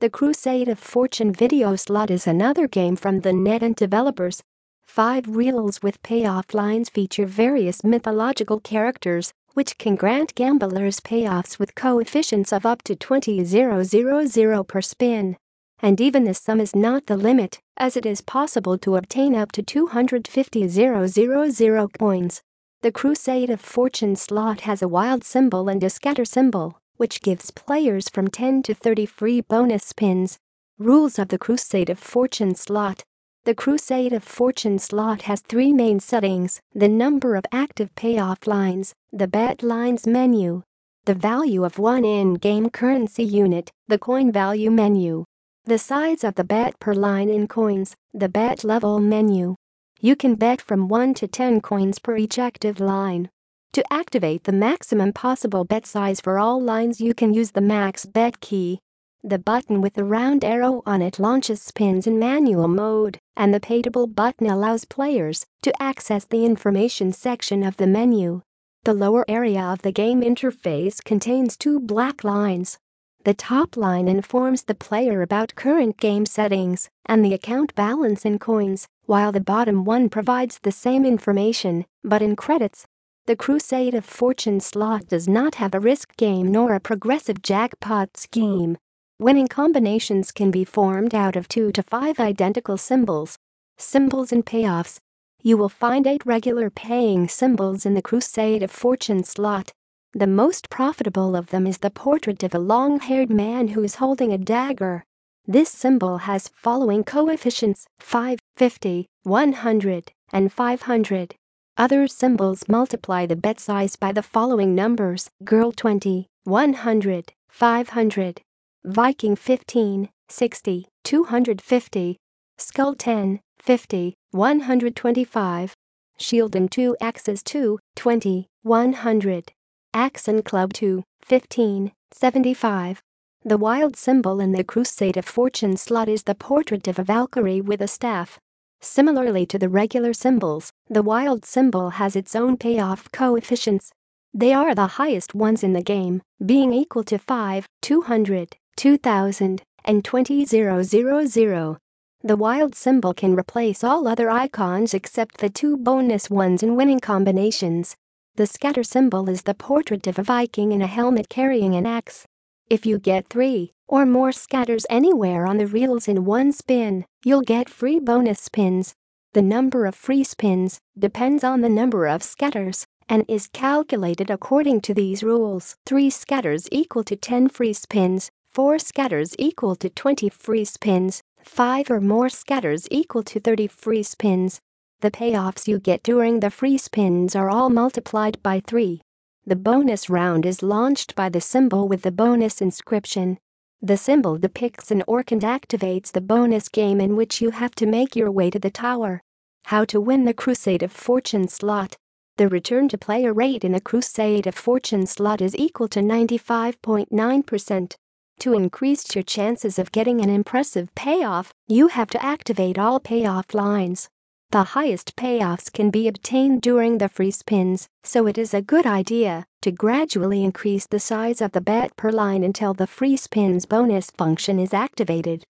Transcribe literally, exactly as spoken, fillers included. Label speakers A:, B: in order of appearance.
A: The Crusade of Fortune video slot is another game from the NetEnt developers. Five reels with payoff lines feature various mythological characters, which can grant gamblers payoffs with coefficients of up to twenty thousand per spin. And even the sum is not the limit, as it is possible to obtain up to two hundred fifty thousand coins. The Crusade of Fortune slot has a wild symbol and a scatter symbol, which gives players from ten to thirty free bonus spins. Rules of the Crusade of Fortune slot. The Crusade of Fortune slot has three main settings: the number of active payoff lines, the bet lines menu, the value of one in-game currency unit, the coin value menu, the size of the bet per line in coins, the bet level menu. You can bet from one to ten coins per each active line. To activate the maximum possible bet size for all lines, you can use the max bet key. The button with the round arrow on it launches spins in manual mode, and the payable button allows players to access the information section of the menu. The lower area of the game interface contains two black lines. The top line informs the player about current game settings and the account balance in coins, while the bottom one provides the same information, but in credits. The Crusade of Fortune slot does not have a risk game nor a progressive jackpot scheme. Winning combinations can be formed out of two to five identical symbols. Symbols and payoffs. You will find eight regular paying symbols in the Crusade of Fortune slot. The most profitable of them is the portrait of a long-haired man who is holding a dagger. This symbol has following coefficients: five, fifty, one hundred, and five hundred. Other symbols multiply the bet size by the following numbers: girl twenty, one hundred, five hundred, Viking fifteen, sixty, two hundred fifty, skull ten, fifty, one hundred twenty-five, shield and two axes two, twenty, one hundred, axe and club two, fifteen, seventy-five. The wild symbol in the Crusade of Fortune slot is the portrait of a Valkyrie with a staff. Similarly to the regular symbols, the wild symbol has its own payoff coefficients. They are the highest ones in the game, being equal to five, two hundred, two thousand, and twenty thousand. The wild symbol can replace all other icons except the two bonus ones in winning combinations. The scatter symbol is the portrait of a Viking in a helmet carrying an axe. If you get three or more scatters anywhere on the reels in one spin, you'll get free bonus spins. The number of free spins depends on the number of scatters and is calculated according to these rules. three scatters equal to ten free spins, four scatters equal to twenty free spins, five or more scatters equal to thirty free spins. The payoffs you get during the free spins are all multiplied by three. The bonus round is launched by the symbol with the bonus inscription. The symbol depicts an orc and activates the bonus game in which you have to make your way to the tower. How to win the Crusade of Fortune slot. The return to player rate in the Crusade of Fortune slot is equal to ninety-five point nine percent. To increase your chances of getting an impressive payoff, you have to activate all payoff lines. The highest payoffs can be obtained during the free spins, so it is a good idea to gradually increase the size of the bet per line until the free spins bonus function is activated.